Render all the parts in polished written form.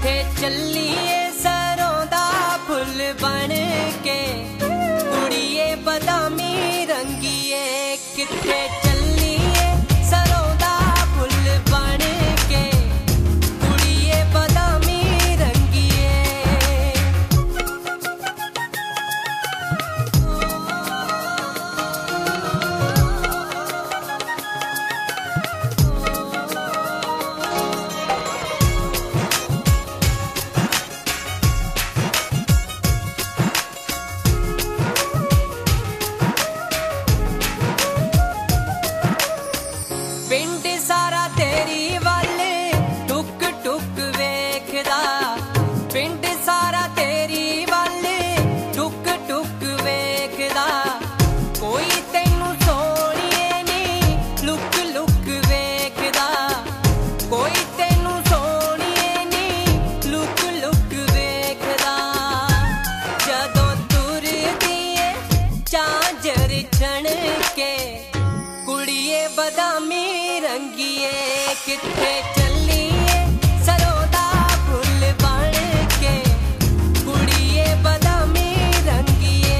किथे चलिए सरों दा फुल बन के, कुड़िए बदामी रंगीए किथे चलिए सरों दा फुल बन के, कुड़िए बदामी रंगीए। पिंड सारा तेरी वल टुक टुक वेखदा, पिंड सारा तेरी वल टुक टुक वेखदा, कोई तैनू सोहणीए नी लुक लुक वेखदा, कोई तैनू सोहणीए नी लुक लुक वेखदा। जदों तुरदी ऐ झांझर छणके, कुड़िए बदामी रंगीए किथे चलिए सरों दा फुल बन के, कुड़िए बदामी रंगीए।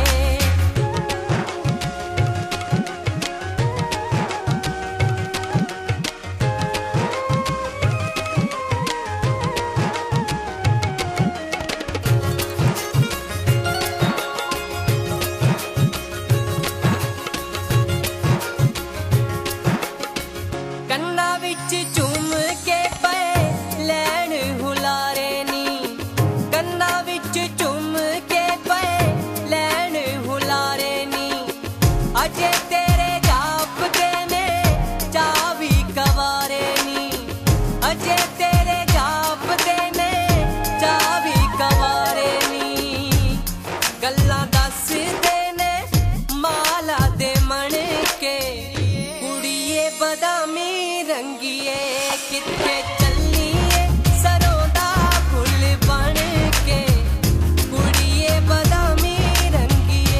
कन्ना विच झूम के पे लैन हुलारे नी, कन्ना विच झूम के पे लैन हुलारे नी, अजे तेरे जापदे ने चावी कवारे नी, अजे तेरे जापदे ने चावी कवारे नी। गल्लां दसदे ने माला दे मन के, कुड़िए बदामी रंगीए किथे चलिए सरों दा फुल बन के, कुड़िए बदामी रंगीए।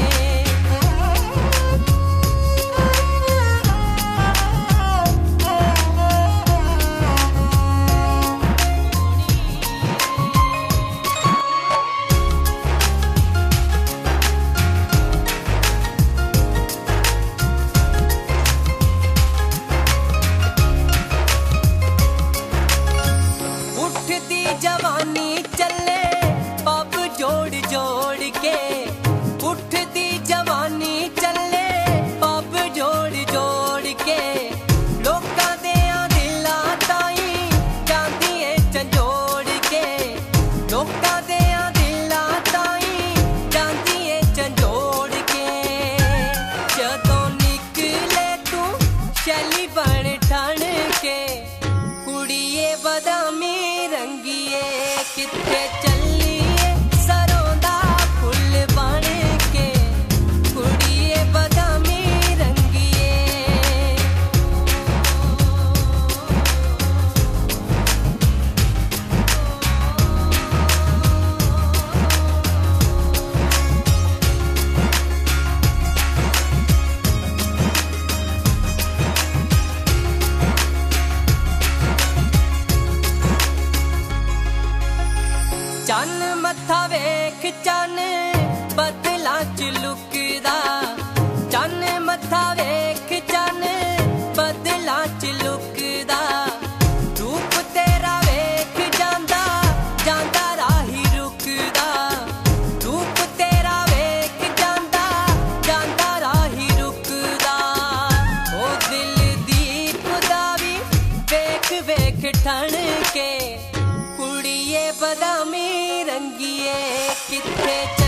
उठती जवानी चले पब जोड़ जोड़ के, उठती जवानी चले पब जोड़ जोड़ के, लोकां देयां दिलां ताईं जांदी ऐ झंजोड़ के, लोकां देयां दिलां ताईं जांदी ऐ झंजोड़ के। जदों निकले तू शैली बन ठण के, कुड़िए बदामी रंगीए किथे चलिए सरों दा फुल बन के, कुड़िए बदामी रंगीए। चन मत्था वेख चन बदलां च लुकदा, चन मत्था वेख चन बदलां च लुकदा, रूप तेरा वेख जांदा जांदा राही रुकदा, रूप तेरा वेख जांदा जांदा राही रुकदा। ओ दिल दीप दा वी वेख वेख ठण के, कुड़िए बदामी रंगीए किथे